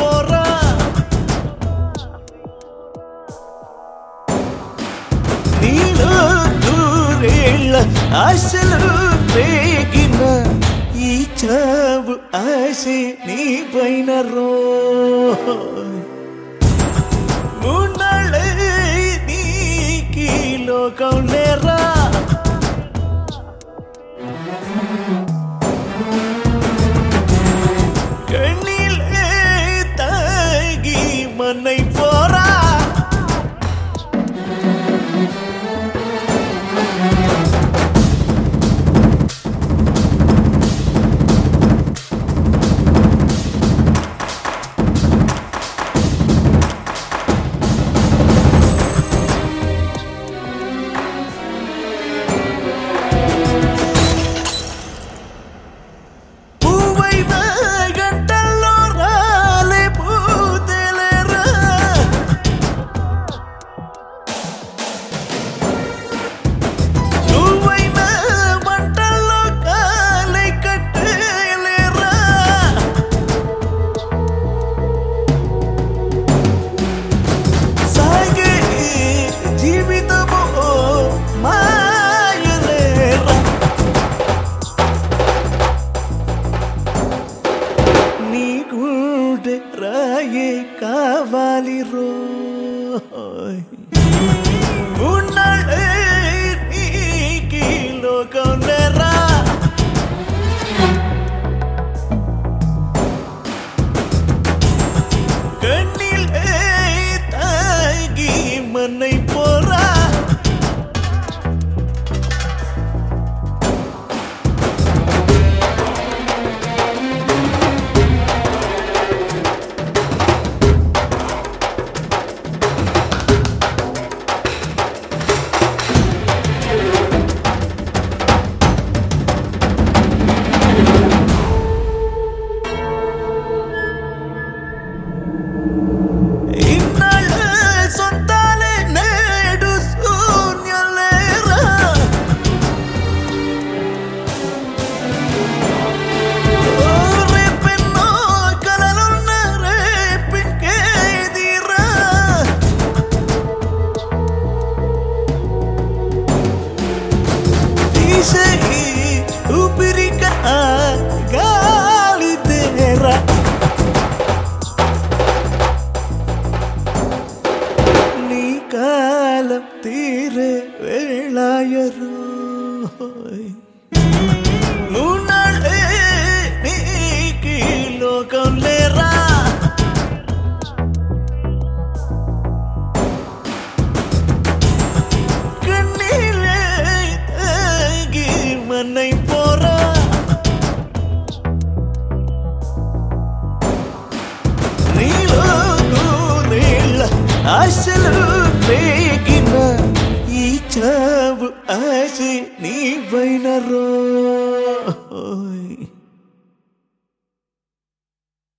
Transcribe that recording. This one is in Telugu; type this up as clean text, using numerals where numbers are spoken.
పోరా నీలో దూరేళ్ళ ఆశలు రేగిన ఈ చావు ఆశ నీ పైన రో మూన్నాళ్ళే నీకీ లోకం లేరా కన్నీళ్ళే తాగి మన్నై పోరా రాయే కావాలి రోయ్ ఉన్నాడే నీకీ లోకం లేరా కన్నీళ్ళే తాగి మన్నై పోరా ఊపిరిగా గాలి తేరా నీ కాలం తీరే వేళాయరు మూన్నాళ్ళే నీకీ లోకం లేరా కన్నీళ్ళే తాగి మన్నై పోరా నీలో నూరేళ్ళ ఆశలు రేగిన ఈ చావు ఆశ నీ పైన రో